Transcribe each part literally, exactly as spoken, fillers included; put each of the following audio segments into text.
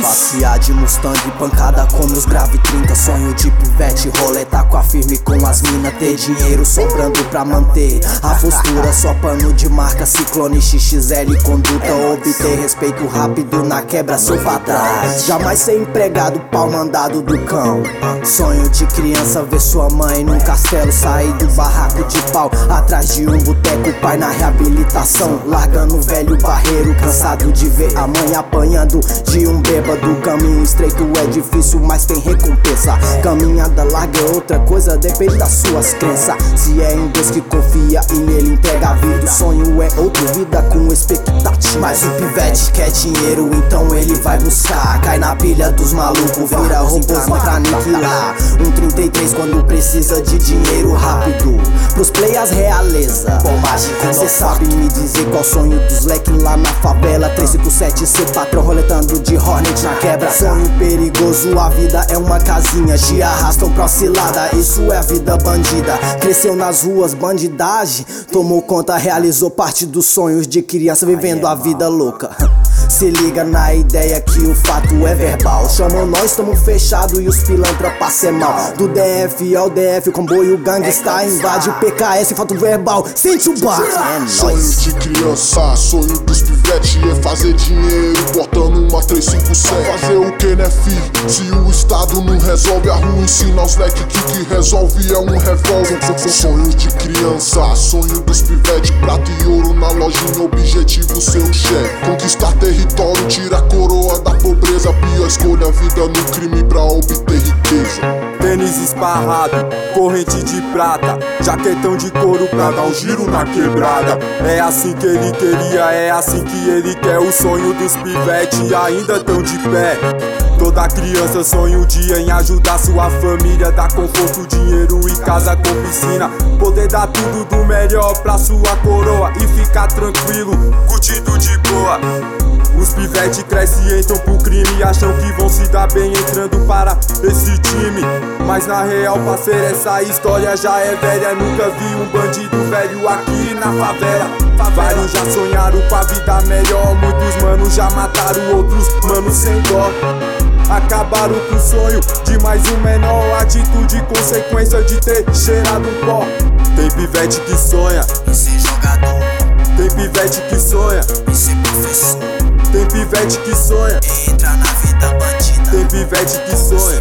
Passear de Mustang, pancada com meus grave trinta. Sonho de pivete, roleta com a firme com as mina. Ter dinheiro sobrando pra manter a postura, só pano de marca, Ciclone X X L conduta. Obter respeito rápido na quebra, sou pra trás. Jamais ser empregado, pau mandado do cão. Sonho de criança, ver sua mãe num castelo, sair do barraco de pau, atrás de um boteco, pai na reabilitação, largando o velho barreiro, cansado de ver a mãe apanhando de um bêbado. Caminho estreito é difícil, mas tem recompensa. Caminhada larga é outra coisa, depende das suas crenças. Se é em Deus que confia e nele entrega a vida, o sonho é outra vida com expectativa. Mas o pivete quer dinheiro, então ele vai buscar. Cai na pilha dos malucos, vira robôs pra aniquilar. Um trinta e três quando precisa de dinheiro rápido, pros players realeza. Cê sabe me dizer qual sonho dos leque lá na favela. Três cinco sete, seu patrão roletando de Hornet na quebra. Sonho perigoso, a vida é uma casinha, te arrastam pra cilada, isso é a vida bandida. Cresceu nas ruas, bandidagem tomou conta, realizou parte dos sonhos de criança, vivendo a vida louca. Se liga na ideia que o fato é verbal. Chamam nós, tamo fechado e os pilantra passem mal. Do D F ao D F, o comboio gangsta invade o P K S, fato verbal, sente o bar. É sonho de criança, sonho dos pivete é fazer dinheiro, botando uma três cinco sete. Fazer o que, né, filho? Se o Estado não resolve a rua, ensina aos leque que o que resolve é um revólver. Sonho de criança, sonho dos pivete, prata e ouro na lojinha, objetivo seu chefe. Conquistar território, tira a coroa da pobreza. Pior escolha a vida no crime pra obter riqueza. Tênis esparrado, corrente de prata, jaquetão de couro pra dar um giro na quebrada. É assim que ele queria, é assim que ele quer. O sonho dos pivete ainda tão de pé. Toda criança sonha um dia em ajudar sua família, dar conforto, dinheiro e casa com piscina. Poder dar tudo do melhor pra sua coroa e ficar tranquilo, curtindo de boa. Os pivete crescem e entram pro crime e acham que vão se dar bem entrando para esse time. Mas na real, parceiro, essa história já é velha. Nunca vi um bandido velho aqui na favela. Vários já sonharam com a vida melhor, muitos manos já mataram outros manos sem dó. Acabaram com o sonho de mais um menor, atitude consequência de ter cheirado um pó. Tem pivete que sonha em ser jogador, tem pivete que sonha em ser professor, tem pivete que sonha entra na vida bandida, tem pivete que sonha.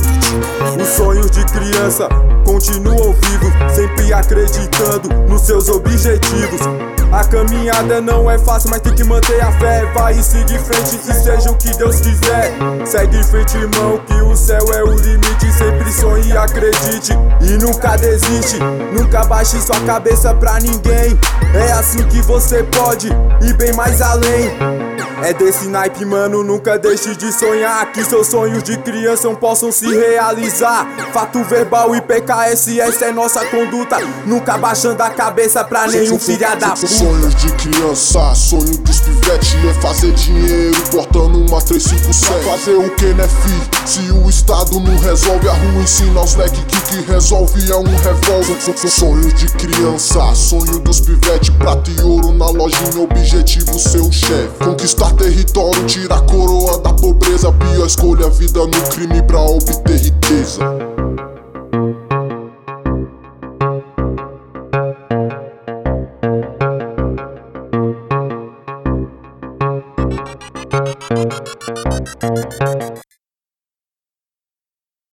Os sonhos de criança continuam vivos, sempre acreditando nos seus objetivos. A caminhada não é fácil, mas tem que manter a fé. Vai e siga em frente e seja o que Deus quiser. Segue em frente, irmão, que o céu é o limite. Sempre sonhe e acredite e nunca desiste. Nunca baixe sua cabeça pra ninguém. É assim que você pode ir bem mais além. É desse naipe, mano, nunca deixe de sonhar, que seus sonhos de criança possam se realizar. Fato verbal e P K S, essa é nossa conduta, nunca baixando a cabeça pra nenhum filha da puta. Sonhos de criança, sonho dos pivete é fazer dinheiro, portando uma três cinco sete. Fazer o que, né, filho? Se o Estado não resolve a rua, ensina aos leque que o que resolve é um revólver. Sonhos de criança, sonho dos pivete, prata e ouro na lojinha, objetivo seu chefe. Conquistar território, tira a coroa da pobreza. Pior escolha a vida no crime pra obter riqueza.